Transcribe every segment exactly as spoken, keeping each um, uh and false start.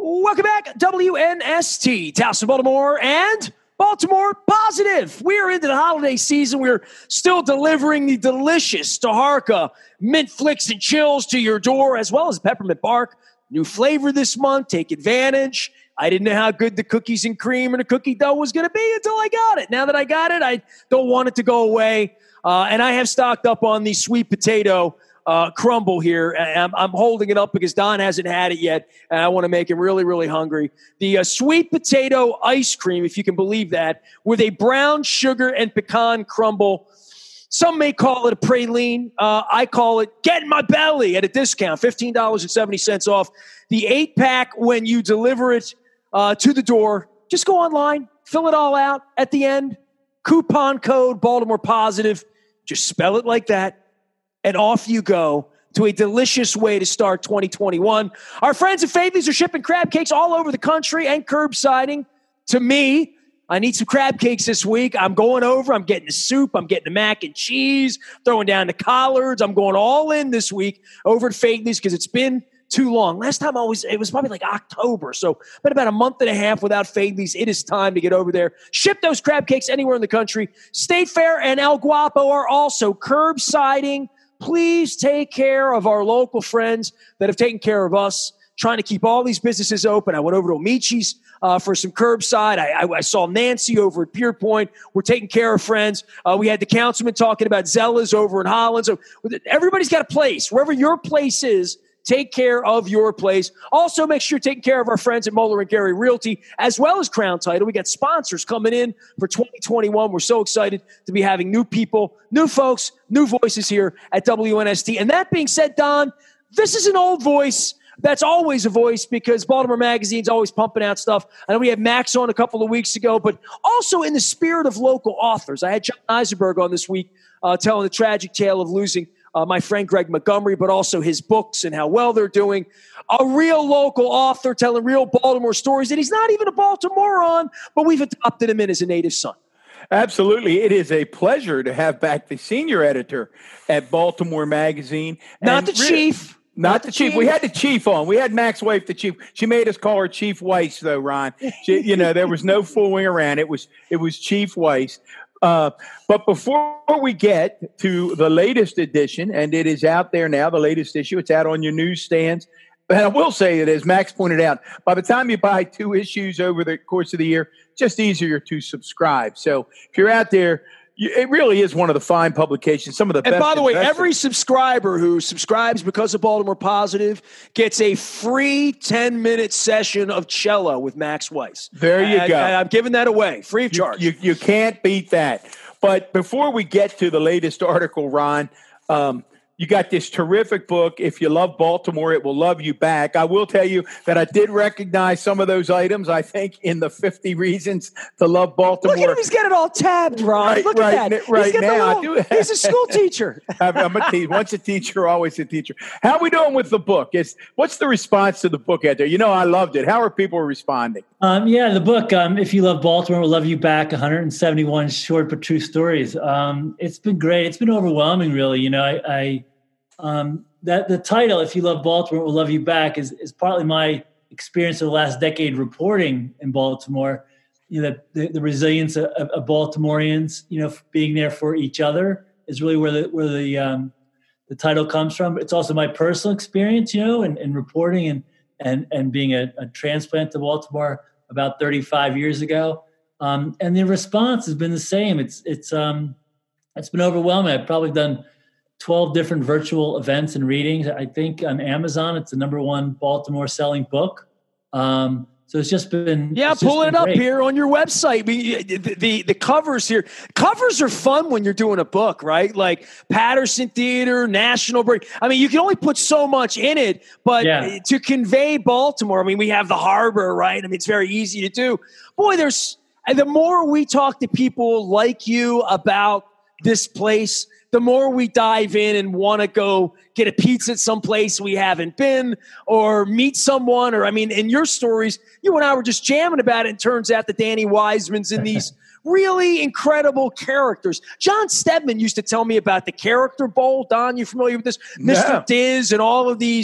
Welcome back, W N S T, Towson, Baltimore, and Baltimore Positive. We're into the holiday season. We're still delivering the delicious Taharka mint flicks and chills to your door, as well as peppermint bark. New flavor this month. Take advantage. I didn't know how good the cookies and cream and the cookie dough was going to be until I got it. Now that I got it, I don't want it to go away. Uh, and I have stocked up on the sweet potato Uh, crumble here. I'm, I'm holding it up because Don hasn't had it yet, and I want to make him really, really hungry. The uh, sweet potato ice cream, if you can believe that, with a brown sugar and pecan crumble. Some may call it a praline. Uh, I call it get in my belly at a discount, fifteen dollars and seventy cents off. The eight-pack when you deliver it uh, to the door. Just go online, fill it all out at the end. Coupon code Baltimore Positive. Just spell it like that. And off you go to a delicious way to start twenty twenty-one. Our friends at Faithley's are shipping crab cakes all over the country and curbsiding. To me, I need some crab cakes this week. I'm going over. I'm getting the soup. I'm getting the mac and cheese, throwing down the collards. I'm going all in this week over at Faithley's because it's been too long. Last time I was, it was probably like October. So been about a month and a half without Faithley's. It is time to get over there. Ship those crab cakes anywhere in the country. State Fair and El Guapo are also curbsiding. Please take care of our local friends that have taken care of us, trying to keep all these businesses open. I went over to Amici's uh, for some curbside. I, I, I saw Nancy over at Pier Point. We're taking care of friends. Uh, we had the councilman talking about Zella's over in Holland. So everybody's got a place. Wherever your place is, take care of your place. Also, make sure you're taking care of our friends at Moeller and Gary Realty, as well as Crown Title. We got sponsors coming in for twenty twenty-one. We're so excited to be having new people, new folks, new voices here at W N S T. And that being said, Don, this is an old voice. That's always a voice because Baltimore Magazine's always pumping out stuff. I know we had Max on a couple of weeks ago, but also in the spirit of local authors. I had John Eisenberg on this week uh, telling the tragic tale of losing Uh, my friend Greg Montgomery, but also his books and how well they're doing. A real local author telling real Baltimore stories. And he's not even a Baltimorean, but we've adopted him in as a native son. Absolutely. It is a pleasure to have back the senior editor at Baltimore Magazine. Not the really, chief. Not, not the the chief. chief. We had the chief on. We had Mac's wife, the chief. She made us call her Chief Weiss, though, Ron. She, you know, there was no fooling around. It was it was Chief Weiss. Uh, but before we get to the latest edition, and it is out there now, the latest issue, it's out on your newsstands. And I will say that, as Max pointed out, by the time you buy two issues over the course of the year, just easier to subscribe. So if you're out there, you, it really is one of the fine publications, some of the and best. And by the way, investors. every subscriber who subscribes because of Baltimore Positive gets a free ten-minute session of cello with Max Weiss. There you I, go. I, I'm giving that away, free of charge. You, you, you can't beat that. But before we get to the latest article, Ron, um, you got this terrific book. If you love Baltimore, it will love you back. I will tell you that I did recognize some of those items, I think, in the fifty Reasons to Love Baltimore. Look at him. He's got it all tabbed, Ron. Right, Look right, at that. right he's got now, the I little, do. He's a school teacher. I'm a teacher. Once a teacher, always a teacher. How are we doing with the book? Is What's the response to the book out there? You know, I loved it. How are people responding? Um, yeah, the book, um, If You Love Baltimore, Will Love You Back, one hundred seventy-one short but true stories. Um, it's been great. It's been overwhelming, really. You know, I, I um, that the title, If You Love Baltimore, Will Love You Back, is, is partly my experience of the last decade reporting in Baltimore. You know, the, the resilience of, of Baltimoreans, you know, being there for each other is really where the where the um, the title comes from. It's also my personal experience, you know, in, in reporting and and and being a, a transplant to Baltimore about thirty-five years ago. Um, and the response has been the same. It's it's um, it's been overwhelming. I've probably done twelve different virtual events and readings. I think on Amazon, it's the number one Baltimore selling book. Um, so it's just been yeah, just pulling been it up great. here on your website. I mean, the, the the covers here, covers are fun when you're doing a book, right? Like Patterson Theater, National Break. I mean, you can only put so much in it, but Yeah. to convey Baltimore, I mean, we have the harbor, right? I mean, it's very easy to do. Boy, there's and the more we talk to people like you about this place, the more we dive in and want to go get a pizza at some place we haven't been or meet someone. Or, I mean, in your stories, you and I were just jamming about it. And it turns out that Danny Wiseman's in these really incredible characters. John Stedman used to tell me about the Character Bowl. Don, you familiar with this? No. Mister Diz and all of these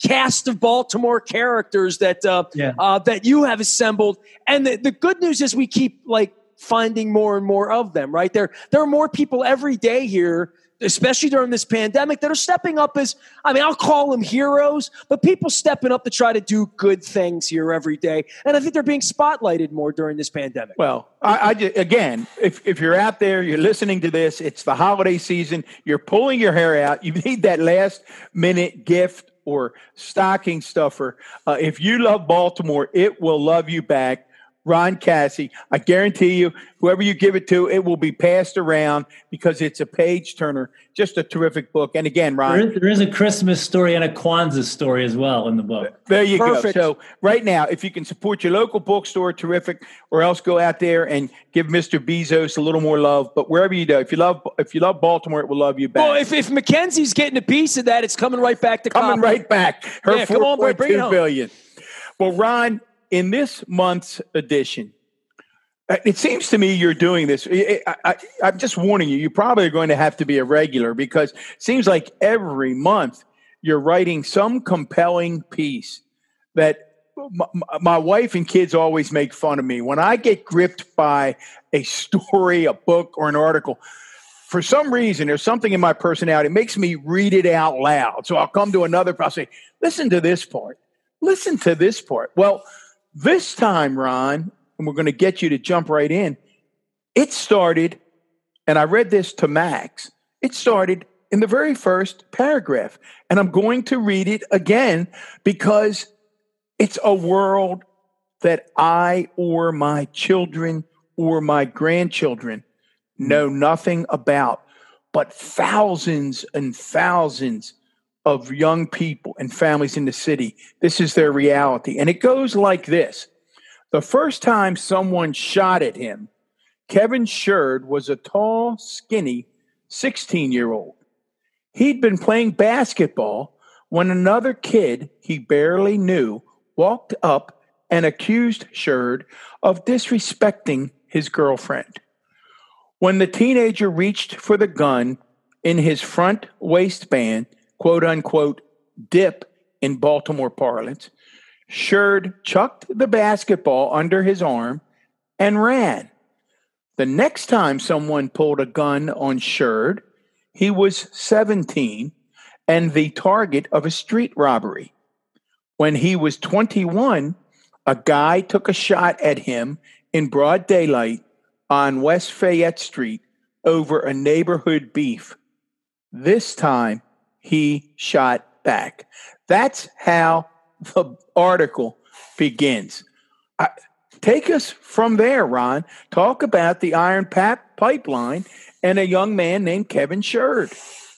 cast of Baltimore characters that uh, yeah. uh, that you have assembled. And the, the good news is we keep like finding more and more of them, right? There, there are more people every day here, especially during this pandemic, that are stepping up as, I mean, I'll call them heroes, but people stepping up to try to do good things here every day. And I think they're being spotlighted more during this pandemic. Well, I, I just, again, if, if you're out there, you're listening to this, it's the holiday season, you're pulling your hair out, you need that last minute gift or stocking stuffer. Uh, if you love Baltimore, it will love you back. Ron Cassie, I guarantee you, whoever you give it to, it will be passed around because it's a page turner. Just a terrific book. And again, Ron, there is, there is a Christmas story and a Kwanzaa story as well in the book. There you Perfect. go. So right now, if you can support your local bookstore, terrific. Or else go out there and give Mister Bezos a little more love. But wherever you go, if you love, if you love Baltimore, it will love you back. Well, if if Mackenzie's getting a piece of that, it's coming right back to coming Copper. right back. Her Yeah, come on, four boy, point bring it two home. billion. Well, Ron, in this month's edition, it seems to me you're doing this. I, I, I'm just warning you, you're probably going to have to be a regular because it seems like every month you're writing some compelling piece that my, my wife and kids always make fun of me. When I get gripped by a story, a book, or an article, for some reason, there's something in my personality. It makes me read it out loud. So I'll come to another, I'll say, listen to this part. Listen to this part. Well, this time, Ron, and we're going to get you to jump right in. It started, and I read this to Max, it started in the very first paragraph. And I'm going to read it again because it's a world that I or my children or my grandchildren know nothing about, but thousands and thousands of young people and families in the city, this is their reality. And it goes like this. The first time someone shot at him, Kevin Sherd was a tall, skinny sixteen-year-old. He'd been playing basketball when another kid he barely knew walked up and accused Sherd of disrespecting his girlfriend. When the teenager reached for the gun in his front waistband, quote unquote, dip in Baltimore parlance, Sherd chucked the basketball under his arm and ran. The next time someone pulled a gun on Sherd, he was seventeen and the target of a street robbery. When he was twenty-one, a guy took a shot at him in broad daylight on West Fayette Street over a neighborhood beef. This time, he shot back. That's how the article begins. Uh, take us from there, Ron. Talk about the Iron Pap Pipeline and a young man named Kevin Sherd.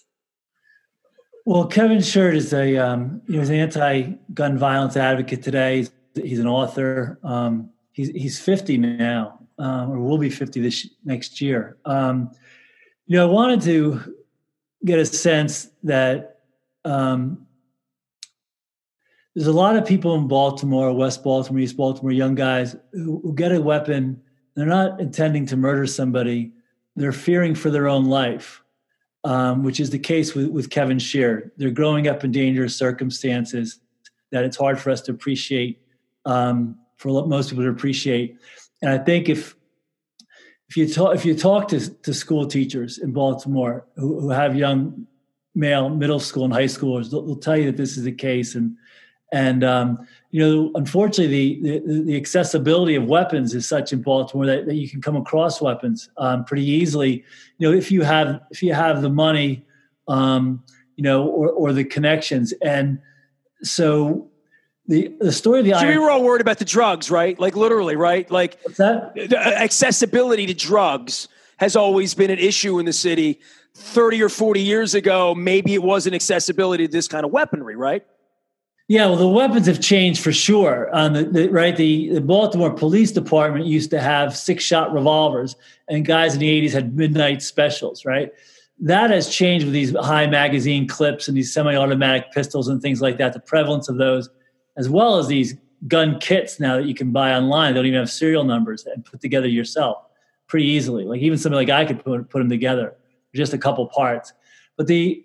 Well, Kevin Sherd is a um, he was an anti-gun violence advocate today. He's, he's an author. Um, he's he's fifty now, um, or will be fifty this next year. Um, you know, I wanted to get a sense that um, there's a lot of people in Baltimore, West Baltimore, East Baltimore, young guys who, who get a weapon. They're not intending to murder somebody. They're fearing for their own life, um, which is the case with, with Kevin Sherd. They're growing up in dangerous circumstances that it's hard for us to appreciate, um, for most people to appreciate. And I think if if you talk if you talk to, to school teachers in Baltimore who, who have young male middle school and high schoolers, they'll, they'll tell you that this is the case. And And, um, you know, unfortunately, the, the, the accessibility of weapons is such in Baltimore that, that you can come across weapons um, pretty easily. You know, if you have if you have the money, um, you know, or, or the connections. And so the the story of the So Iron, we were all worried about the drugs, right? Like literally, right? Like what's that? the accessibility to drugs has always been an issue in the city. thirty or forty years ago, maybe it wasn't accessibility to this kind of weaponry, right? Yeah, well, the weapons have changed for sure. Um, the, the, right, the, the Baltimore Police Department used to have six-shot revolvers, and guys in the eighties had midnight specials, right? That has changed with these high magazine clips and these semi-automatic pistols and things like that, the prevalence of those, as well as these gun kits now that you can buy online. They don't even have serial numbers and put together yourself pretty easily. Like even somebody like I could put, put them together, just a couple parts. But the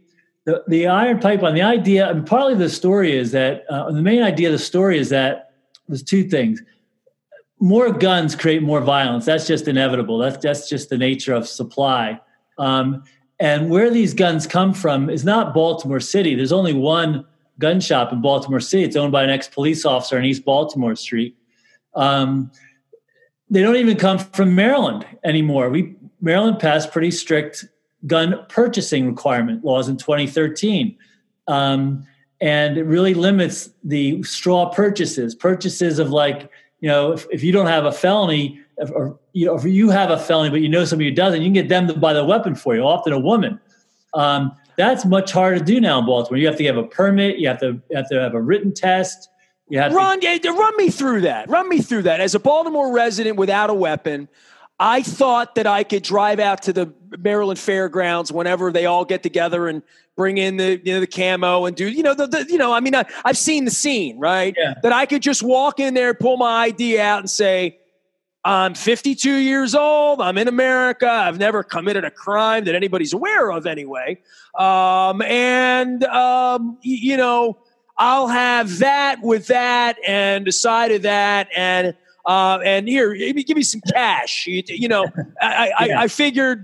the, the iron pipeline, the idea, and partly the story is that, uh, the main idea of the story is that there's two things. More guns create more violence. That's just inevitable. That's, that's just the nature of supply. Um, and where these guns come from is not Baltimore City. There's only one gun shop in Baltimore City. It's owned by an ex-police officer on East Baltimore Street. Um, they don't even come from Maryland anymore. We Maryland passed pretty strict gun purchasing requirement laws in twenty thirteen. Um, and it really limits the straw purchases, purchases of like, you know, if, if you don't have a felony, if, or you know, if you have a felony, but you know somebody who doesn't, you can get them to buy the weapon for you, often a woman. Um, that's much harder to do now in Baltimore. You have to have a permit. You have to you have to have a written test. You have Ron, to- yeah, run me through that. Run me through that. As a Baltimore resident without a weapon, I thought that I could drive out to the Maryland Fairgrounds whenever they all get together and bring in the you know the camo and do you know the, the you know I mean I, I've seen the scene, right? Yeah. That I could just walk in there, pull my I D out, and say, I'm fifty-two years old. I'm in America. I've never committed a crime that anybody's aware of, anyway. Um, and um, y- you know, I'll have that with that and a side of that and. Uh, and here, give me some cash. You, you know, I, I, yeah. I figured,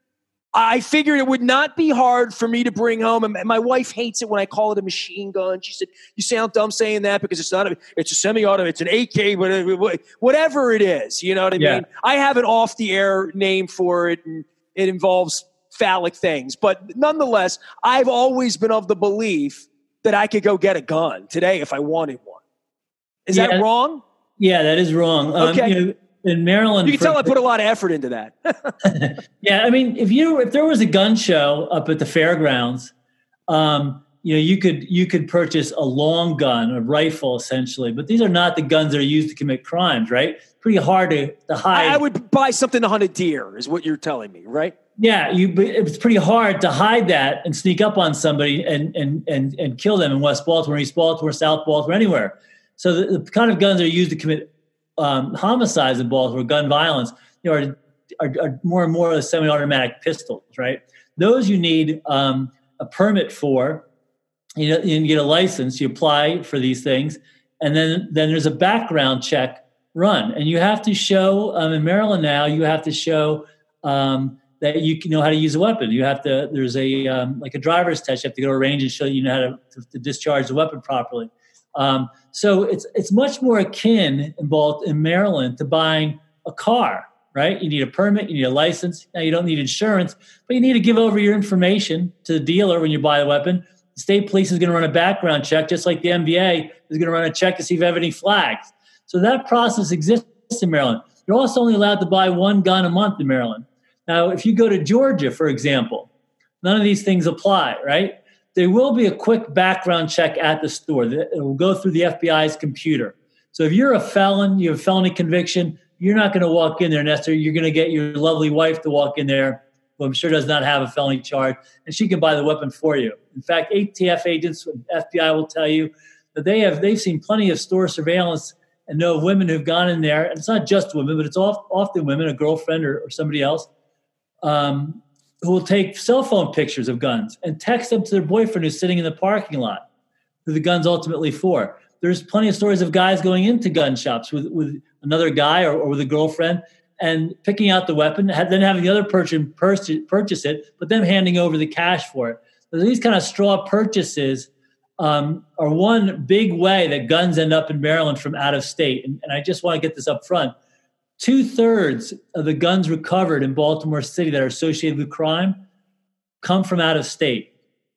I figured it would not be hard for me to bring home. And my wife hates it when I call it a machine gun. She said, "You sound dumb saying that because it's not a, it's a semi-auto, it's an A K, but whatever it is, you know what I Yeah. mean." I have an off-the-air name for it, and it involves phallic things. But nonetheless, I've always been of the belief that I could go get a gun today if I wanted one. Is Yeah. that wrong? Yeah, that is wrong. Um, Okay. you know, in Maryland, You can for- tell I put a lot of effort into that. yeah, I mean, if you if there was a gun show up at the fairgrounds, um, you know, you could you could purchase a long gun, a rifle, essentially. But these are not the guns that are used to commit crimes, right? Pretty hard to, to hide. I, I would buy something to hunt a deer, is what you're telling me, right? Yeah, you. But it's pretty hard to hide that and sneak up on somebody and and and and kill them in West Baltimore, East Baltimore, South Baltimore, anywhere. So the, the kind of guns that are used to commit um, homicides in Baltimore, gun violence, you know, are, are, are more and more semi-automatic pistols, right? Those you need um, a permit for. You know, you get a license. You apply for these things, and then then there's a background check run, and you have to show um, in Maryland now. You have to show um, that you can know how to use a weapon. You have to. There's a um, like a driver's test. You have to go to a range and show you know how to, to, to discharge the weapon properly. Um, so it's it's much more akin in, Balt- in Maryland to buying a car, right? You need a permit, you need a license. Now you don't need insurance, but you need to give over your information to the dealer when you buy the weapon. The state police is going to run a background check, just like the N B A is going to run a check to see if you have any flags. So that process exists in Maryland. You're also only allowed to buy one gun a month in Maryland. Now, if you go to Georgia, for example, none of these things apply, right? There will be a quick background check at the store. It will go through the F B I's computer. So if you're a felon, you have a felony conviction, you're not going to walk in there necessarily. You're going to get your lovely wife to walk in there, who I'm sure does not have a felony charge, and she can buy the weapon for you. In fact, A T F agents, F B I will tell you that they have they've seen plenty of store surveillance and know of women who've gone in there. And it's not just women, but it's often women, a girlfriend or, or somebody else. Um, who will take cell phone pictures of guns and text them to their boyfriend who's sitting in the parking lot, who the gun's ultimately for. There's plenty of stories of guys going into gun shops with, with another guy or, or with a girlfriend and picking out the weapon, then having the other person purchase, purchase it, but them handing over the cash for it. So these kind of straw purchases um, are one big way that guns end up in Maryland from out of state. And, and I just want to get this up front. Two-thirds of the guns recovered in Baltimore City that are associated with crime come from out of state.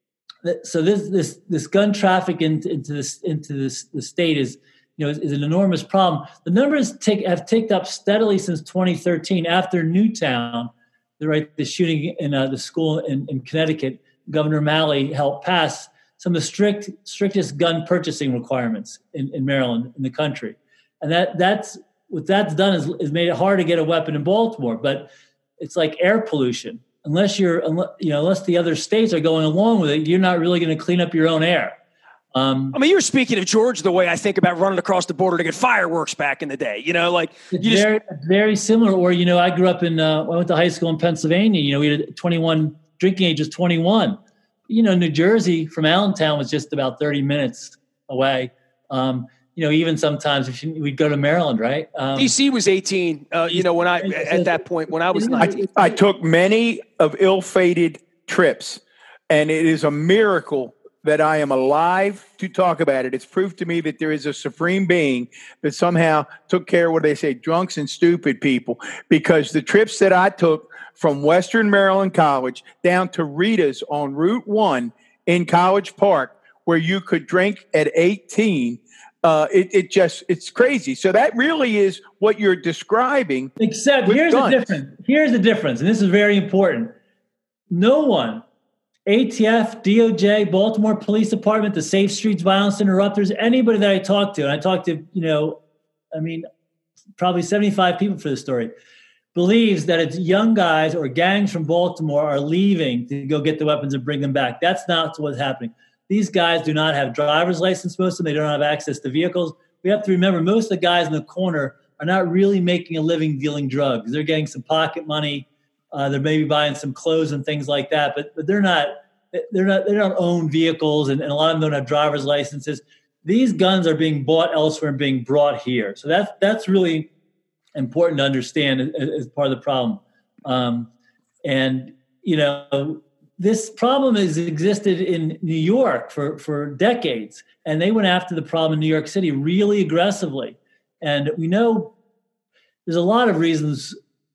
So this this this gun traffic into, into this into this the state is you know is, is an enormous problem. The numbers tick, have ticked up steadily since twenty thirteen. After Newtown, the right the shooting in uh, the school in, in Connecticut, Governor Malley helped pass some of the strict strictest gun purchasing requirements in, in Maryland in the country, and that that's. What that's done is, is made it hard to get a weapon in Baltimore, but it's like air pollution. Unless you're, you know, unless the other states are going along with it, you're not really going to clean up your own air. Um, I mean, you're speaking of Georgia the way I think about running across the border to get fireworks back in the day. You know, like it's you just very, very similar. Or you know, I grew up in, uh, I went to high school in Pennsylvania. You know, we had twenty-one drinking age was twenty-one, you know, New Jersey from Allentown was just about thirty minutes away. Um, you know, even sometimes if you, we'd go to Maryland, right? Um, D C was eighteen. Uh, you know, when I at that point when I was nineteen, I, I took many of ill-fated trips, and it is a miracle that I am alive to talk about it. It's proof to me that there is a supreme being that somehow took care of what they say, drunks and stupid people, because the trips that I took from Western Maryland College down to Rita's on Route One in College Park, where you could drink at eighteen. Uh, it, it just, it's crazy. So that really is what you're describing. Except here's guns. the difference. Here's the difference. And this is very important. No one, A T F, D O J, Baltimore Police Department, the Safe Streets Violence Interrupters, anybody that I talked to, and I talked to, you know, I mean, probably seventy-five people for this story, believes that it's young guys or gangs from Baltimore are leaving to go get the weapons and bring them back. That's not what's happening. These guys do not have driver's license, most of them. They don't have access to vehicles. We have to remember most of the guys in the corner are not really making a living dealing drugs. They're getting some pocket money. Uh, they're maybe buying some clothes and things like that, but, but they're not, they're not, they don't own vehicles, and, and a lot of them don't have driver's licenses. These guns are being bought elsewhere and being brought here. So that's, that's really important to understand as, as part of the problem. Um, and, you know, this problem has existed in New York for, for decades, and they went after the problem in New York City really aggressively. And we know there's a lot of reasons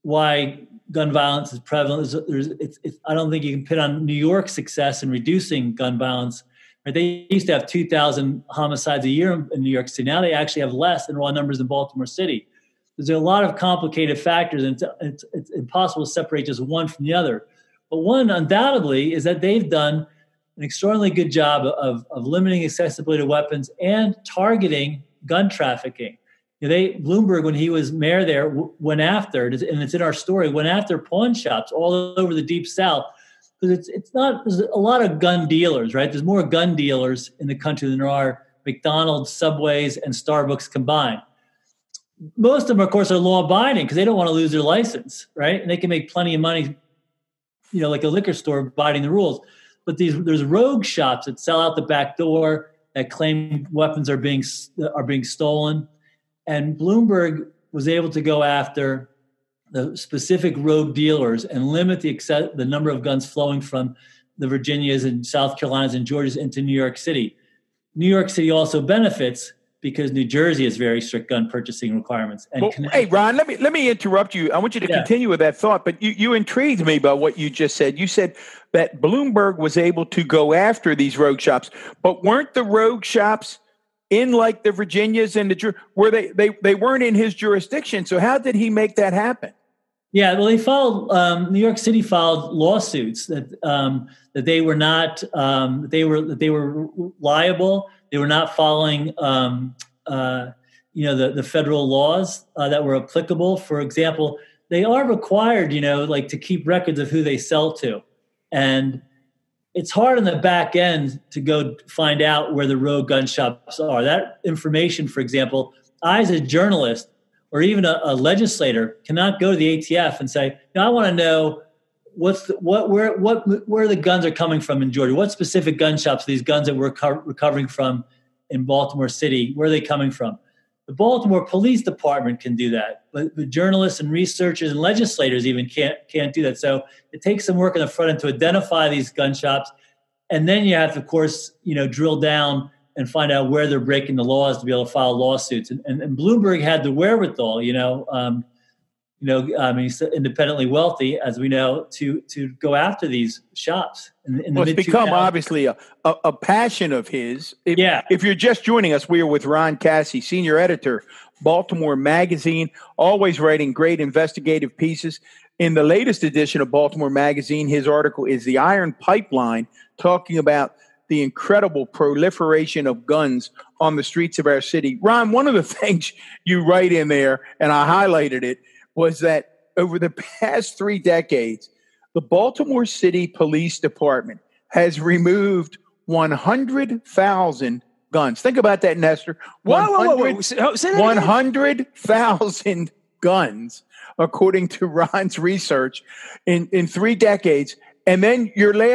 why gun violence is prevalent. There's, there's, it's, it's, I don't think you can pin on New York's success in reducing gun violence. Right? They used to have two thousand homicides a year in, in New York City. Now they actually have less in raw numbers in Baltimore City. There's a lot of complicated factors, and it's, it's, it's impossible to separate just one from the other. But one, undoubtedly, is that they've done an extraordinarily good job of, of limiting accessibility to weapons and targeting gun trafficking. You know, they Bloomberg, when he was mayor there, w- went after, and it's in our story, went after pawn shops all over the Deep South. Because it's it's not, there's a lot of gun dealers, right? There's more gun dealers in the country than there are McDonald's, Subways, and Starbucks combined. Most of them, of course, are law-abiding because they don't want to lose their license, right? And they can make plenty of money, you know, like a liquor store abiding the rules. But these there's rogue shops that sell out the back door, that claim weapons are being are being stolen. And Bloomberg was able to go after the specific rogue dealers and limit the access, the number of guns flowing from the Virginias and South Carolinas and Georgias into New York City. New York City also benefits because New Jersey has very strict gun purchasing requirements. And well, hey, Ron, let me let me interrupt you. I want you to yeah. continue with that thought, but you, you intrigued me by what you just said. You said that Bloomberg was able to go after these rogue shops, but weren't the rogue shops in like the Virginias and the where they they they weren't in his jurisdiction? So how did he make that happen? Yeah, well, they filed. Um, New York City filed lawsuits that um, that they were not um, they were that they were liable. They were not following, um, uh, you know, the, the federal laws uh, that were applicable. For example, they are required, you know, like to keep records of who they sell to, and it's hard on the back end to go find out where the rogue gun shops are. That information, for example, I as a journalist or even a, a legislator cannot go to the A T F and say, "No, I want to know what's the, what where what where the guns are coming from in Georgia. What specific gun shops are these guns that we're co- recovering from in Baltimore City? Where are they coming from?" The Baltimore Police Department can do that, but the journalists and researchers and legislators even can't can't do that. So it takes some work on the front end to identify these gun shops, and then you have to, of course, you know, drill down and find out where they're breaking the laws to be able to file lawsuits. And, and, and Bloomberg had the wherewithal, you know, um, you know, I mean, he's independently wealthy, as we know, to to go after these shops. In, in well, the it's become obviously a, a, a passion of his. If, yeah. If you're just joining us, we are with Ron Cassie, senior editor, Baltimore Magazine, always writing great investigative pieces. In the latest edition of Baltimore Magazine, his article is "The Iron Pipeline," talking about the incredible proliferation of guns on the streets of our city. Ron, one of the things you write in there, and I highlighted it, was that over the past three decades, the Baltimore City Police Department has removed one hundred thousand guns. Think about that, Nestor. Whoa, whoa, whoa, whoa. Say that again. one hundred thousand guns, according to Ron's research, in, in three decades. And then your last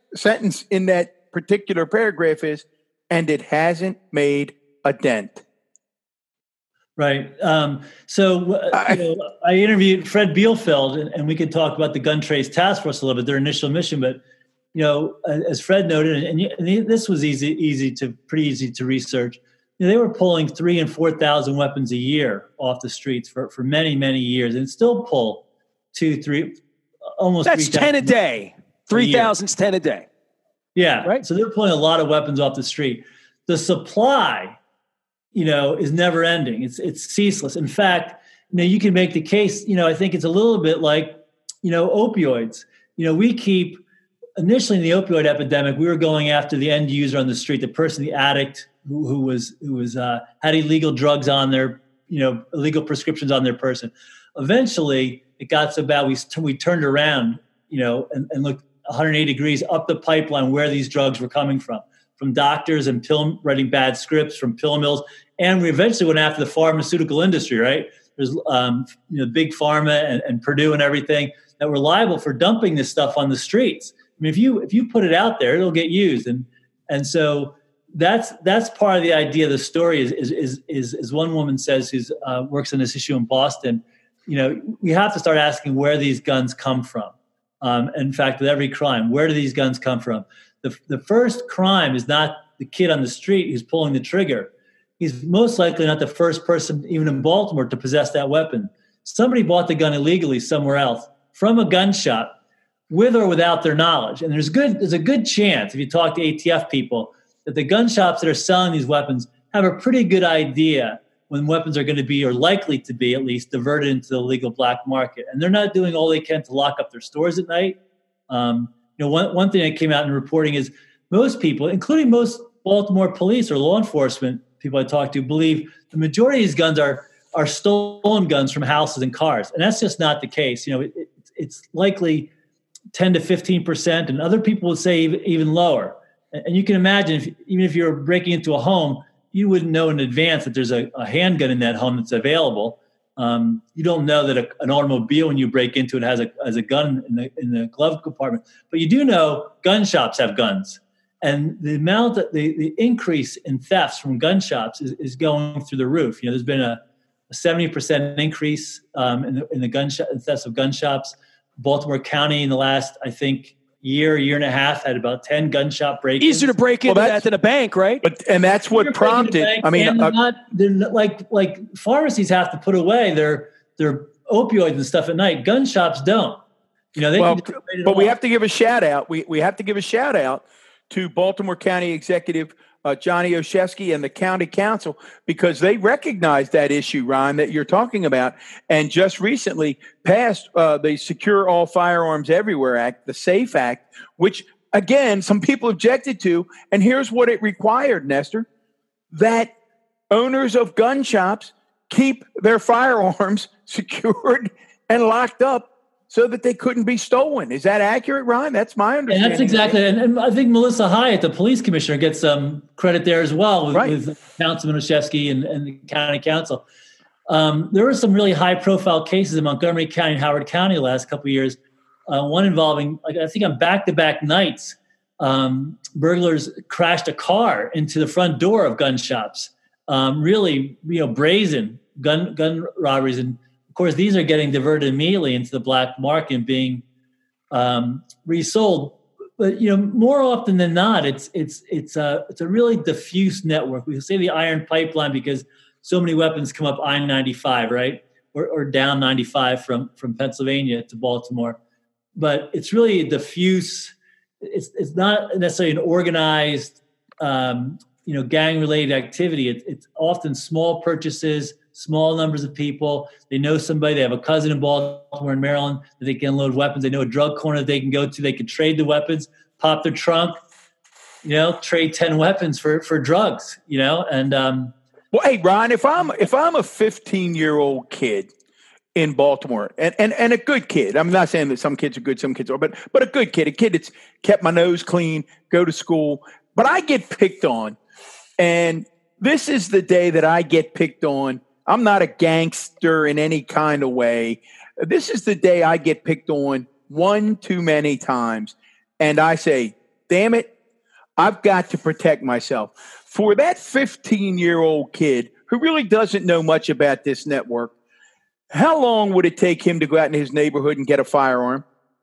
sentence in that particular paragraph is, and it hasn't made a dent. Right. Um, so uh, you know, I interviewed Fred Bielfeld, and, and we could talk about the Gun Trace Task Force a little bit, their initial mission. But you know, as Fred noted, and, and this was easy, easy to pretty easy to research. You know, they were pulling three and four thousand weapons a year off the streets for, for many, many years, and still pull two, three, almost. That's ten a day. Three thousand's ten a day. Yeah. Right. So they're pulling a lot of weapons off the street. The supply, you know, is never ending. It's it's ceaseless. In fact, you know, you can make the case. You know, I think it's a little bit like, you know, opioids. You know, we keep initially in the opioid epidemic, we were going after the end user on the street, the person, the addict who, who was who was uh, had illegal drugs on their, you know, illegal prescriptions on their person. Eventually, it got so bad we we turned around, you know, and, and looked one hundred eighty degrees up the pipeline where these drugs were coming from, from doctors and pill writing bad scripts, from pill mills, and we eventually went after the pharmaceutical industry. Right, there's um, you know, big pharma and, and Purdue and everything that were liable for dumping this stuff on the streets. I mean, if you if you put it out there, it'll get used, and and so that's that's part of the idea of the story. Is is is, is as one woman says, who uh, works on this issue in Boston. You know, we have to start asking where these guns come from. Um, in fact, with every crime, where do these guns come from? The the first crime is not the kid on the street who's pulling the trigger. He's most likely not the first person, even in Baltimore, to possess that weapon. Somebody bought the gun illegally somewhere else from a gun shop, with or without their knowledge. And there's good there's a good chance, if you talk to A T F people, that the gun shops that are selling these weapons have a pretty good idea when weapons are going to be, or likely to be at least, diverted into the legal black market. And they're not doing all they can to lock up their stores at night. Um, you know, one, one thing that came out in reporting is most people, including most Baltimore police or law enforcement people I talked to, believe the majority of these guns are are stolen guns from houses and cars. And that's just not the case. You know, it, it, it's likely ten to fifteen percent, and other people would say even, even lower. And you can imagine, if, even if you're breaking into a home, you wouldn't know in advance that there's a, a handgun in that home that's available. Um, you don't know that a, an automobile, when you break into it, has a has a gun in the in the glove compartment. But you do know gun shops have guns, and the amount that the, the increase in thefts from gun shops is, is going through the roof. You know, there's been a, a seventy percent increase um, in the in the gun sh- in thefts of gun shops. Baltimore County in the last, I think, year, year and a half had about ten gun shop break-ins. Easier to break into well, that than a bank, right? But and that's what prompted. I mean, they're not, they're not, like like pharmacies have to put away their their opioids and stuff at night. Gun shops don't. You know, they well, can but we have to give a shout out. We we have to give a shout out to Baltimore County Executive uh, Johnny Olszewski and the County Council, because they recognized that issue, Ron, that you're talking about, and just recently passed uh, the Secure All Firearms Everywhere Act, the SAFE Act, which, again, some people objected to. And here's what it required, Nestor, that owners of gun shops keep their firearms secured and locked up so that they couldn't be stolen. Is that accurate, Ron? That's my understanding. And that's exactly, and, and I think Melissa Hyatt, the police commissioner, gets some um, credit there as well with, right. with Councilman Olszewski and, and the county council. Um, there were some really high-profile cases in Montgomery County and Howard County the last couple of years. Uh, one involving, like, I think on back-to-back nights, um, burglars crashed a car into the front door of gun shops. Um, really, you know, brazen gun gun robberies. And of course, these are getting diverted immediately into the black market and being um, resold. But you know, more often than not, it's it's it's a it's a really diffuse network. We say the iron pipeline because so many weapons come up I ninety-five, right, or, or down ninety-five from from Pennsylvania to Baltimore. But it's really a diffuse. It's it's not necessarily an organized, um, you know, gang-related activity. It, it's often small purchases, small numbers of people. They know somebody. They have a cousin in Baltimore and Maryland that they can unload weapons. They know a drug corner that they can go to. They can trade the weapons, pop their trunk, you know, trade ten weapons for for drugs, you know. And um, well, hey, Ron, if I'm if I'm a fifteen-year-old kid in Baltimore, and, and, and a good kid. I'm not saying that some kids are good, some kids are, but but a good kid, a kid that's kept my nose clean, go to school. But I get picked on, and this is the day that I get picked on. I'm not a gangster in any kind of way. This is the day I get picked on one too many times. And I say, damn it, I've got to protect myself. For that fifteen-year-old kid who really doesn't know much about this network, how long would it take him to go out in his neighborhood and get a firearm?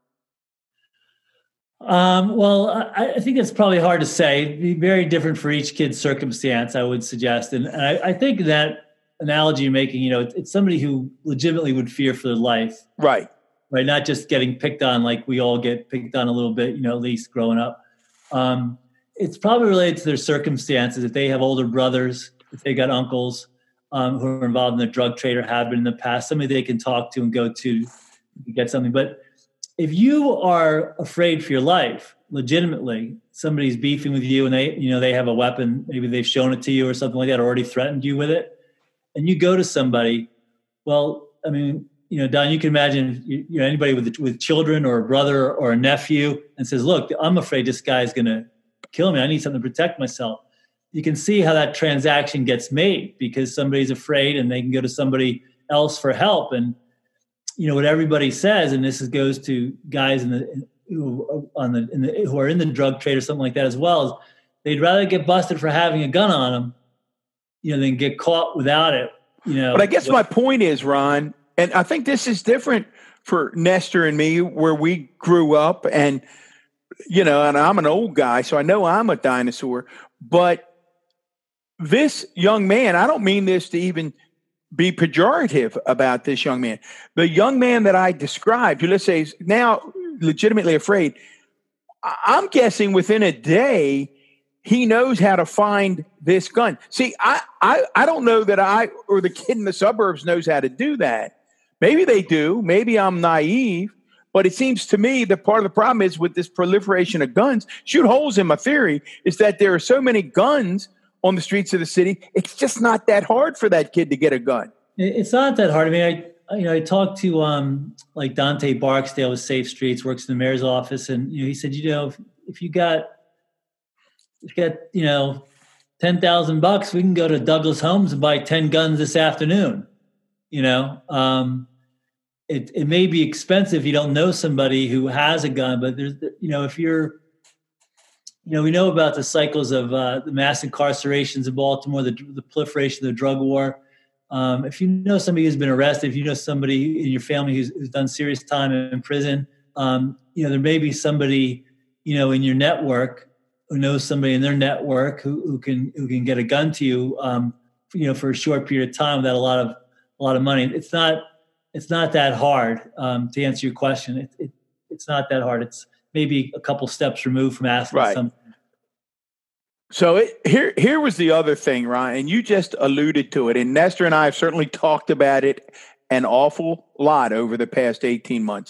Um, well, I, I think it's probably hard to say. It'd be very different for each kid's circumstance, I would suggest. And, and I, I think that analogy you're making, you know, it's, it's somebody who legitimately would fear for their life. Right. Right. Not just getting picked on like we all get picked on a little bit, you know, at least growing up. Um, it's probably related to their circumstances. If they have older brothers, if they got uncles um, who are involved in the drug trade or have been in the past, somebody they can talk to and go to to get something. But if you are afraid for your life, legitimately, somebody's beefing with you and they, you know, they have a weapon, maybe they've shown it to you or something like that, or already threatened you with it, and you go to somebody, well, I mean, you know, Don, you can imagine, you, you know, anybody with with children or a brother or a nephew and says, look, I'm afraid this guy's going to kill me. I need something to protect myself. You can see how that transaction gets made because somebody's afraid and they can go to somebody else for help. And you know what everybody says, and this is, goes to guys in the who on the, in the who are in the drug trade or something like that as well. Is they'd rather get busted for having a gun on them, you know, than get caught without it. You know. But I guess my point is, Ron, and I think this is different for Nestor and me, where we grew up, and you know, and I'm an old guy, so I know I'm a dinosaur. But this young man, I don't mean this to even be pejorative about this young man. The young man that I described, who let's say is now legitimately afraid, I'm guessing within a day, he knows how to find this gun. See, I, I, I don't know that I or the kid in the suburbs knows how to do that. Maybe they do. Maybe I'm naive. But it seems to me that part of the problem is with this proliferation of guns, shoot holes in my theory, is that there are so many guns on the streets of the city, it's just not that hard for that kid to get a gun. It's not that hard. I mean, I you know I talked to um, like Dante Barksdale with Safe Streets, works in the mayor's office, and you know, he said, you know, if, if you got if you got you know ten thousand bucks, we can go to Douglas Homes and buy ten guns this afternoon. You know, um, it it may be expensive if you don't know somebody who has a gun, but there's you know if you're You know, we know about the cycles of uh, the mass incarcerations in Baltimore, the, the proliferation of the drug war. Um, if you know somebody who's been arrested, if you know somebody in your family who's, who's done serious time in prison, um, you know, there may be somebody, you know, in your network who knows somebody in their network who, who can who can get a gun to you, um, you know, for a short period of time without a lot of a lot of money. It's not it's not that hard um, to answer your question. It, it, it's not that hard. It's maybe a couple steps removed from asking right. something. So it, here, here was the other thing, Ryan, and you just alluded to it. And Nestor and I have certainly talked about it an awful lot over the past eighteen months.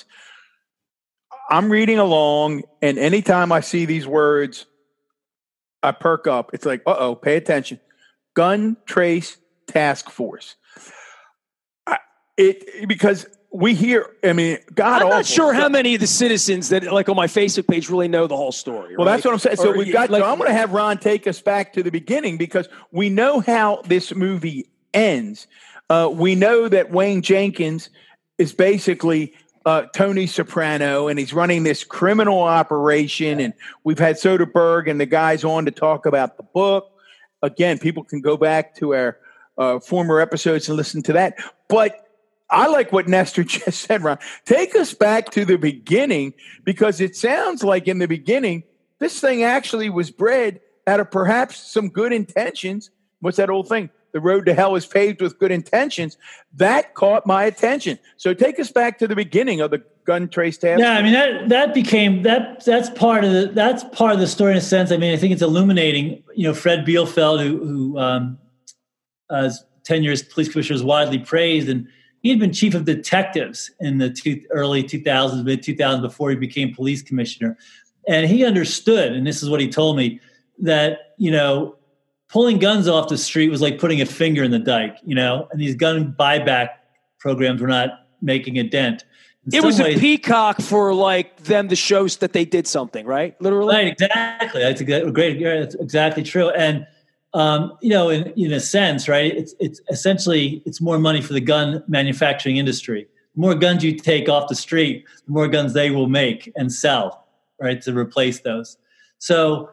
I'm reading along, and anytime I see these words, I perk up. It's like, uh-oh, pay attention. Gun Trace Task Force. I, it because we hear, I mean, God, I'm awful. not sure how many of the citizens that, like on my Facebook page, really know the whole story. Well, right? that's what I'm saying. So or, we've got. like, so I'm going to have Ron take us back to the beginning because we know how this movie ends. Uh, we know that Wayne Jenkins is basically uh, Tony Soprano, and he's running this criminal operation. And we've had Soderbergh and the guys on to talk about the book. Again, people can go back to our uh, former episodes and listen to that. But I like what Nestor just said, Ron. Take us back to the beginning because it sounds like in the beginning, this thing actually was bred out of perhaps some good intentions. What's that old thing? The road to hell is paved with good intentions. That caught my attention. So take us back to the beginning of the Gun Trace Task. Yeah, I mean that that became that that's part of the that's part of the story in a sense. I mean, I think it's illuminating. You know, Fred Bielfeld, who who um, as ten years police commissioner, is widely praised, and he had been chief of detectives in the two, early two thousands, mid two thousands, before he became police commissioner. And he understood, and this is what he told me, that, you know, pulling guns off the street was like putting a finger in the dike, you know, and these gun buyback programs were not making a dent. In it was ways, a peacock for like them to show that they did something, right? Literally. Right, exactly. That's a great, that's exactly true. And, Um, you know, in, in a sense, right, it's it's essentially, it's more money for the gun manufacturing industry. The more guns you take off the street, the more guns they will make and sell, right, to replace those. So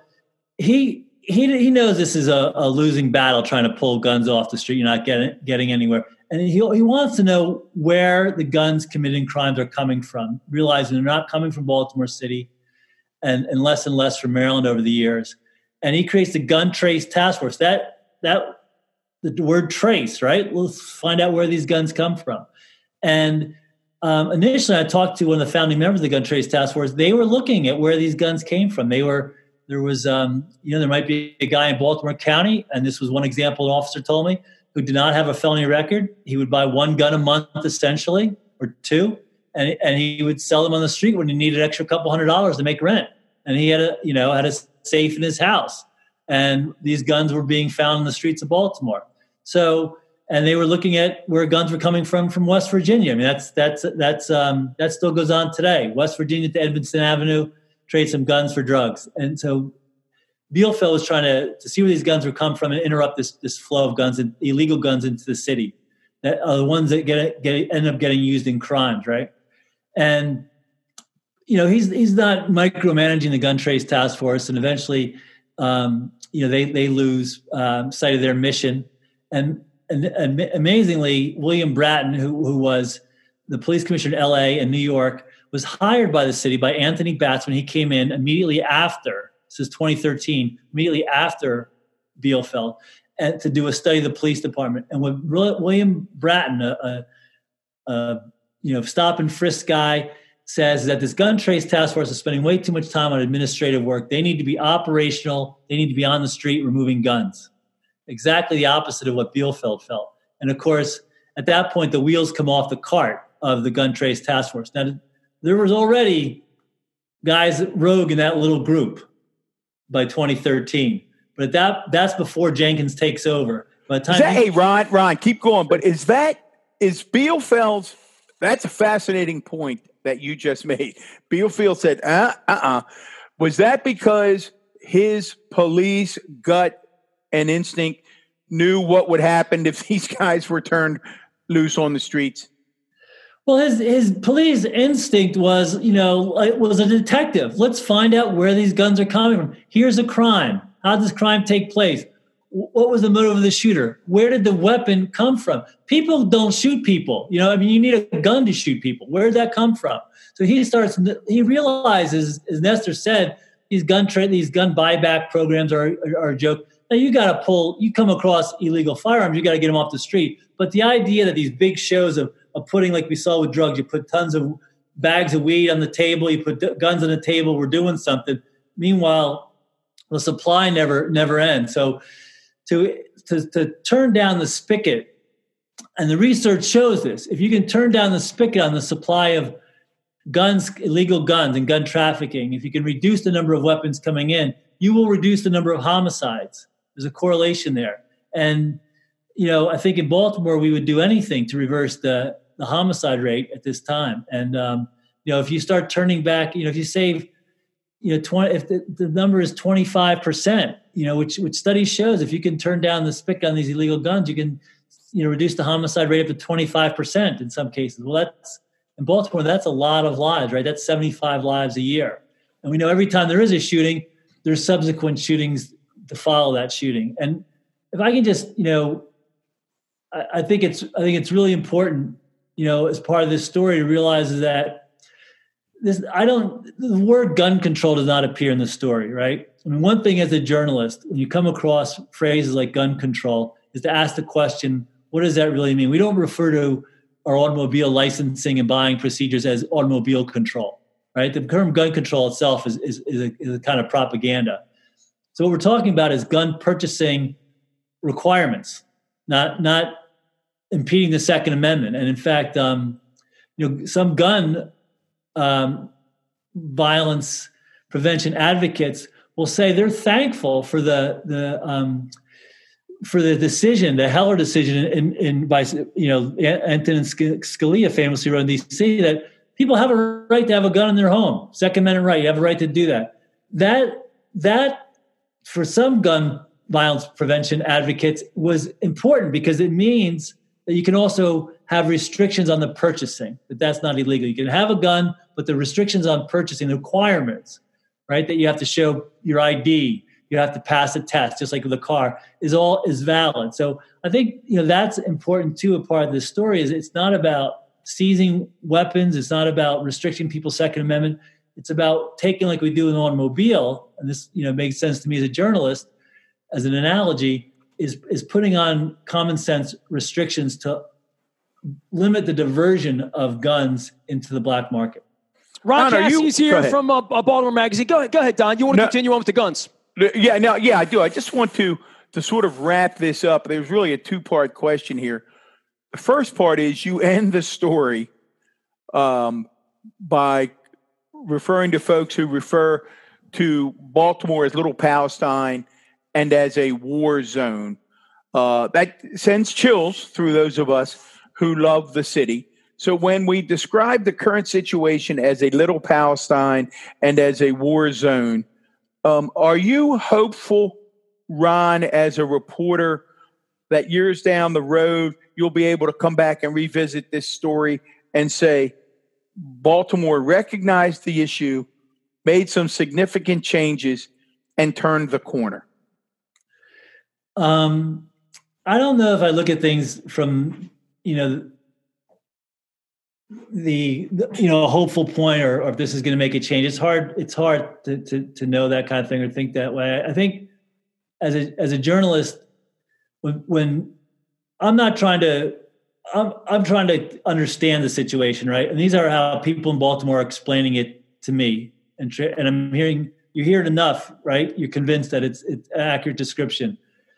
he he he knows this is a, a losing battle trying to pull guns off the street. You're not getting getting anywhere. And he he wants to know where the guns committing crimes are coming from, realizing they're not coming from Baltimore City and, and less and less from Maryland over the years. And he creates the Gun Trace Task Force. That that the word trace, right? Let's find out where these guns come from. And um, initially, I talked to one of the founding members of the Gun Trace Task Force. They were looking at where these guns came from. They were there was um, you know there might be a guy in Baltimore County, and this was one example an officer told me, who did not have a felony record. He would buy one gun a month, essentially, or two, and and he would sell them on the street when he needed an extra couple hundred dollars to make rent. And he had a you know had a safe in his house, and these guns were being found in the streets of Baltimore. So, and they were looking at where guns were coming from from West Virginia. I mean, that's that's that's um, that still goes on today. West Virginia to Edmondson Avenue, trade some guns for drugs. And so Bielefeld was trying to, to see where these guns would come from and interrupt this this flow of guns and illegal guns into the city, that are the ones that get, get end up getting used in crimes, right? And you know, he's he's not micromanaging the Gun Trace Task Force, and eventually, um, you know, they they lose um, sight of their mission. And, and, and amazingly, William Bratton, who who was the police commissioner in L A and New York, was hired by the city by Anthony Batts when he came in immediately after. This is twenty thirteen, immediately after Bielefeld, and to do a study of the police department. And when William Bratton, a, a, a you know stop and frisk guy, says that this Gun Trace Task Force is spending way too much time on administrative work. They need to be operational. They need to be on the street removing guns. Exactly the opposite of what Bielefeld felt. And of course, at that point, the wheels come off the cart of the Gun Trace Task Force. Now, there was already guys rogue in that little group by twenty thirteen, but that that's before Jenkins takes over. By the time that, he, hey, Ron, Ron, keep going. But is that is Bielefeld's? That's a fascinating point that you just made. Bielefeld said, "Uh, uh, uh." Was that because his police gut and instinct knew what would happen if these guys were turned loose on the streets? Well, his his police instinct was, you know, like, was a detective. Let's find out where these guns are coming from. Here's a crime. How does this crime take place? What was the motive of the shooter? Where did the weapon come from? People don't shoot people. You know, I mean, you need a gun to shoot people. Where did that come from? So he starts, he realizes, as Nestor said, these gun tra- these gun buyback programs are, are, are a joke. Now, you got to pull, you come across illegal firearms, you got to get them off the street. But the idea that these big shows of, of putting, like we saw with drugs, you put tons of bags of weed on the table, you put d- guns on the table, we're doing something. Meanwhile, the supply never never ends. So to, to, to turn down the spigot, and the research shows this, if you can turn down the spigot on the supply of guns, illegal guns and gun trafficking, if you can reduce the number of weapons coming in, you will reduce the number of homicides. There's a correlation there. And, you know, I think in Baltimore, we would do anything to reverse the, the homicide rate at this time. And, um, you know, if you start turning back, you know, if you save, you know, twenty, if the, the number is twenty-five percent, you know, which, which study shows, if you can turn down the spigot on these illegal guns, you can, you know, reduce the homicide rate up to twenty-five percent in some cases. Well, that's, in Baltimore, that's a lot of lives, right? That's seventy-five lives a year. And we know every time there is a shooting, there's subsequent shootings to follow that shooting. And if I can just, you know, I, I think it's I think it's really important, you know, as part of this story to realize is that this I don't the word gun control does not appear in the story, right? I mean, one thing as a journalist, when you come across phrases like gun control, is to ask the question, what does that really mean? We don't refer to our automobile licensing and buying procedures as automobile control, right? The term gun control itself is, is, is, a, is a kind of propaganda. So what we're talking about is gun purchasing requirements, not not impeding the Second Amendment. And in fact, um, you know, some gun um, violence prevention advocates will say they're thankful for the the um, for the decision, the Heller decision in, in by, you know, Antonin Scalia famously wrote in D C that people have a right to have a gun in their home. Second Amendment right. You have a right to do that. That, that for some gun violence prevention advocates was important because it means that you can also have restrictions on the purchasing, that that's not illegal. You can have a gun, but the restrictions on purchasing, the requirements, right? That you have to show your I D, you have to pass a test, just like with a car, is all is valid. So I think, you know, that's important too. A part of this story is it's not about seizing weapons. It's not about restricting people's Second Amendment. It's about taking, like we do in an automobile, and this, you know, makes sense to me as a journalist, as an analogy, is is putting on common sense restrictions to limit the diversion of guns into the black market. Ron Don, Cassie's you, here from uh, Baltimore Magazine. Go ahead, go ahead, Don. You want to no, continue on with the guns? Yeah, no, yeah, I do. I just want to to sort of wrap this up. There's really a two-part question here. The first part is you end the story um, by referring to folks who refer to Baltimore as Little Palestine and as a war zone. Uh, that sends chills through those of us who love the city. So when we describe the current situation as a Little Palestine and as a war zone, um, are you hopeful, Ron, as a reporter, that years down the road, you'll be able to come back and revisit this story and say, Baltimore recognized the issue, made some significant changes, and turned the corner? Um, I don't know if I look at things from, you know, the, the you know, a hopeful point, or, or if this is going to make a change. It's hard. It's hard to, to to know that kind of thing or think that way. I think as a as a journalist, when when I'm not trying to, I'm I'm trying to understand the situation, right? And these are how people in Baltimore are explaining it to me, and and I'm hearing you hear it enough, right? You're convinced that it's it's an accurate description.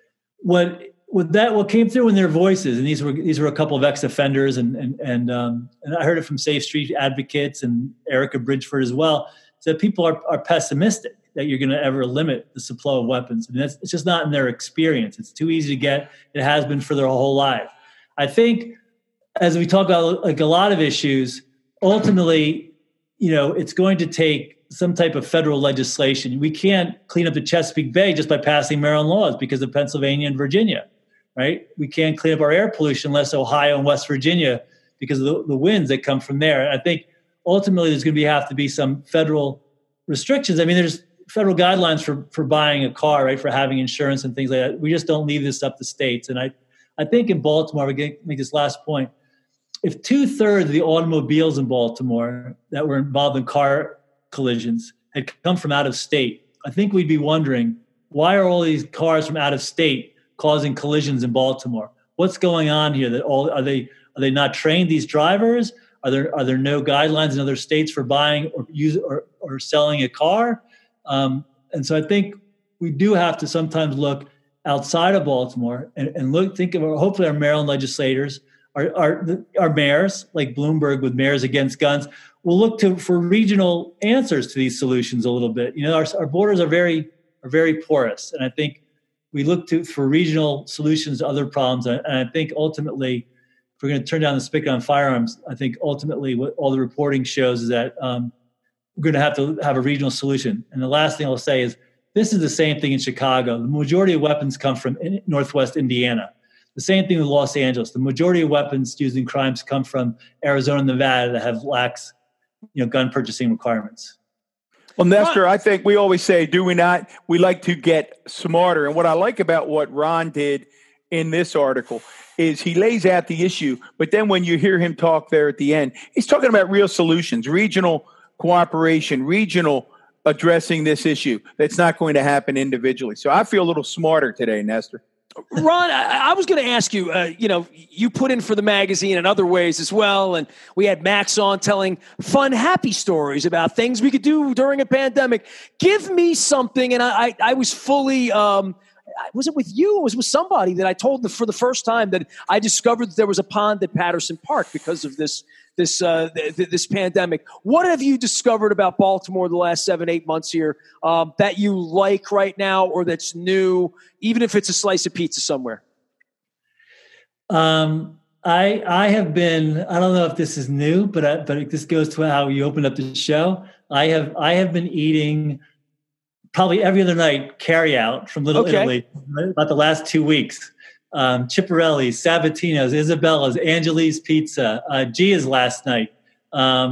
What what that what came through in their voices, and these were these were a couple of ex-offenders, and and and um, and I heard it from Safe Street advocates and Erica Bridgeford as well. So that people are are pessimistic that you're going to ever limit the supply of weapons. I mean, that's, it's just not in their experience. It's too easy to get. It has been for their whole life. I think as we talk about like a lot of issues, ultimately, you know, it's going to take some type of federal legislation. We can't clean up the Chesapeake Bay just by passing Maryland laws because of Pennsylvania and Virginia, right? We can't clean up our air pollution unless Ohio and West Virginia, because of the, the winds that come from there. And I think ultimately there's going to be, have to be some federal restrictions. I mean, there's federal guidelines for, for buying a car, right, for having insurance and things like that. We just don't leave this up to states. And I, I think in Baltimore, we get make this last point. If two-thirds of the automobiles in Baltimore that were involved in car collisions had come from out of state, I think we'd be wondering, why are all these cars from out of state causing collisions in Baltimore? What's going on here? That all are they are they not trained, these drivers? Are there are there no guidelines in other states for buying or use or, or selling a car? Um, and so I think we do have to sometimes look outside of Baltimore and, and look, think of our, hopefully our Maryland legislators, our, our, our mayors like Bloomberg with Mayors Against Guns will look to for regional answers to these solutions a little bit. You know, our, our borders are very, are very porous. And I think we look to for regional solutions to other problems. And I think ultimately, if we're going to turn down the spigot on firearms, I think ultimately what all the reporting shows is that um, we're going to have to have a regional solution. And the last thing I'll say is this is the same thing in Chicago. The majority of weapons come from in Northwest Indiana. The same thing with Los Angeles. The majority of weapons used in crimes come from Arizona and Nevada that have lax, you know, gun purchasing requirements. Well, Nestor, I think we always say, do we not? We like to get smarter. And what I like about what Ron did in this article is he lays out the issue, but then when you hear him talk there at the end, he's talking about real solutions, regional cooperation, regional addressing this issue. That's not going to happen individually. So I feel a little smarter today, Nestor. Ron, I, I was going to ask you, uh, you know, you put in for the magazine in other ways as well. And we had Max on telling fun, happy stories about things we could do during a pandemic. Give me something. And I, I, I was fully, um, was it with you? Or was it with somebody that I told the, for the first time that I discovered that there was a pond at Patterson Park because of this this uh, th- this pandemic. What have you discovered about Baltimore the last seven, eight months here um, that you like right now or that's new, even if it's a slice of pizza somewhere? Um, I I have been, I don't know if this is new, but I, but this goes to how you opened up the show. I have I have been eating probably every other night carry out from Little okay. Italy about the last two weeks. Um, Ciparelli's, Sabatino's, Isabella's, Angeli's Pizza, uh, Gia's last night. Um,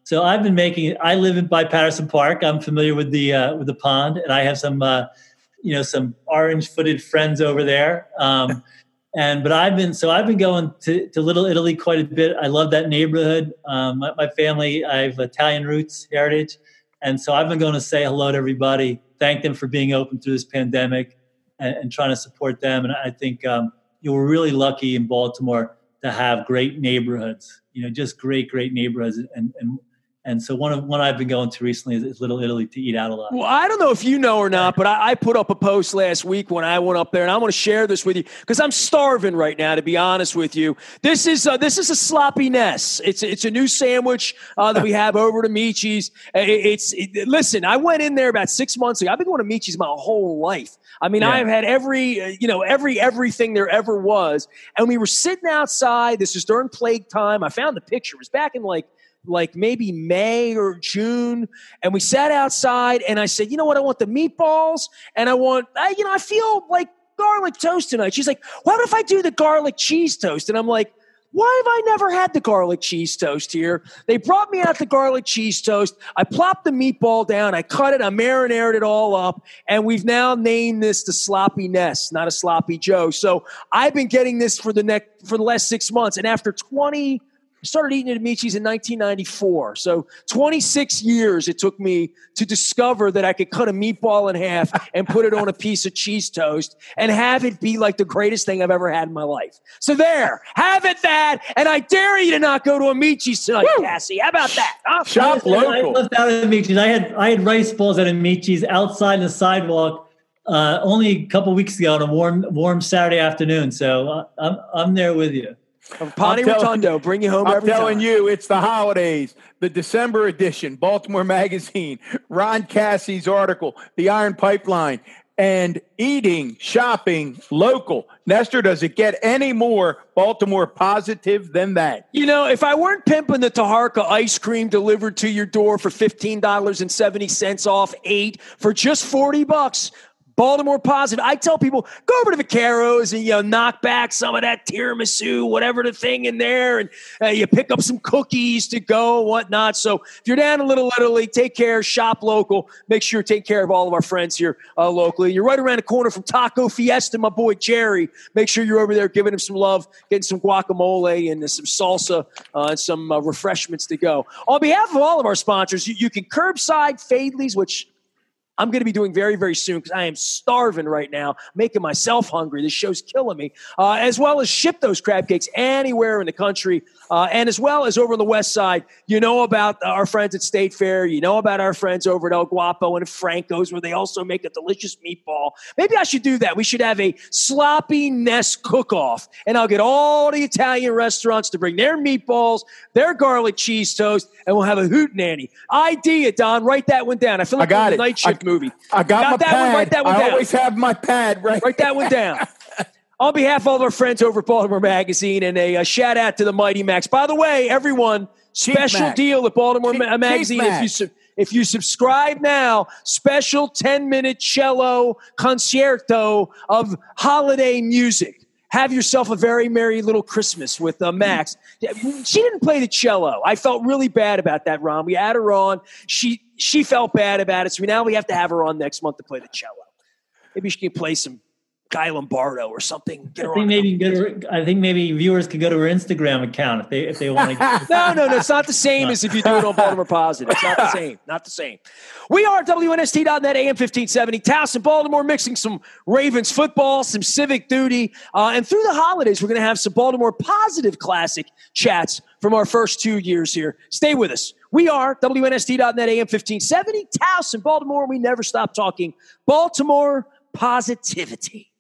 so I've been making. I live in by Patterson Park. I'm familiar with the uh, with the pond, and I have some, uh, you know, some orange-footed friends over there. Um, and but I've been so I've been going to, to Little Italy quite a bit. I love that neighborhood. Um, my, my family, I have Italian roots, heritage, and so I've been going to say hello to everybody, thank them for being open through this pandemic, and, and trying to support them. And I think um, you know, we're really lucky in Baltimore to have great neighborhoods. You know, just great, great neighborhoods, and and. And so one of one I've been going to recently is, is Little Italy to eat out a lot. Well, I don't know if you know or not, but I, I put up a post last week when I went up there, and I want to share this with you because I'm starving right now. To be honest with you, this is uh, this is a sloppy Ness. It's it's a new sandwich uh, that we have over to Michi's. It, it's it, listen, I went in there about six months ago. I've been going to Michi's my whole life. I mean, yeah. I've had every uh, you know every everything there ever was, and we were sitting outside. This is during plague time. I found the picture. It was back in like. like maybe May or June. And we sat outside and I said, you know what? I want the meatballs and I want, I, you know, I feel like garlic toast tonight. She's like, what if I do the garlic cheese toast? And I'm like, why have I never had the garlic cheese toast here? They brought me out the garlic cheese toast. I plopped the meatball down. I cut it. I marinated it all up. And we've now named this the Sloppy Ness, not a Sloppy Joe. So I've been getting this for the next, for the last six months. And after twenty I started eating at Michi's in nineteen ninety-four. So twenty-six years it took me to discover that I could cut a meatball in half and put it on a piece of cheese toast and have it be like the greatest thing I've ever had in my life. So there, have it that, and I dare you to not go to a Michi's tonight, Woo! Cassie. How about that? Huh? Shop I, local. I left out of Michi's. I had I had rice balls at a Michi's outside on the sidewalk uh, only a couple weeks ago on a warm warm Saturday afternoon. So uh, I'm I'm there with you. Pani Rotundo, bring you home I'm every time. I'm telling you, it's the holidays, the December edition, Baltimore Magazine, Ron Cassie's article, the Iron Pipeline, and eating, shopping, local. Nestor, does it get any more Baltimore positive than that? You know, if I weren't pimping the Taharka ice cream delivered to your door for fifteen dollars and seventy cents off eight for just forty bucks, Baltimore positive. I tell people, go over to Vaqueros and, you know, knock back some of that tiramisu, whatever the thing in there, and uh, you pick up some cookies to go and whatnot. So if you're down in Little Italy, take care, shop local. Make sure you take care of all of our friends here uh, locally. You're right around the corner from Taco Fiesta, my boy Jerry. Make sure you're over there giving him some love, getting some guacamole and uh, some salsa uh, and some uh, refreshments to go. On behalf of all of our sponsors, you, you can curbside Fadley's, which I'm going to be doing very, very soon because I am starving right now, making myself hungry. This show's killing me. Uh, as well as ship those crab cakes anywhere in the country. Uh, and as well as over on the west side, you know about our friends at State Fair. You know about our friends over at El Guapo and at Franco's where they also make a delicious meatball. Maybe I should do that. We should have a Sloppy Ness cook-off. And I'll get all the Italian restaurants to bring their meatballs, their garlic cheese toast, and we'll have a hootenanny. Idea, Don. Write that one down. I feel like I got the it. night shift I, movie. I got, got my that pad. one. Write that one I down. I always have my pad. Right. Write that one down. On behalf of all of our friends over at Baltimore Magazine, and a, a shout out to the Mighty Max. By the way, everyone, special deal at Baltimore Chief, Ma- Magazine. If you su- if you subscribe now, special ten minute cello concerto of holiday music. Have yourself a very merry little Christmas with uh, Max. She didn't play the cello. I felt really bad about that, Ron. We had her on. She she felt bad about it, so now we have to have her on next month to play the cello. Maybe she can play some Guy Lombardo or something. Get her I think on maybe go to, I think maybe viewers could go to her Instagram account if they if they want to. no, no, no. It's not the same as if you do it on Baltimore Positive. It's not the same. Not the same. We are W N S T dot net, A M fifteen seventy. Towson, Baltimore, mixing some Ravens football, some civic duty. Uh, and through the holidays, we're going to have some Baltimore Positive Classic chats from our first two years here. Stay with us. We are W N S T dot net, A M fifteen seventy. Towson, Baltimore. We never stop talking Baltimore positivity.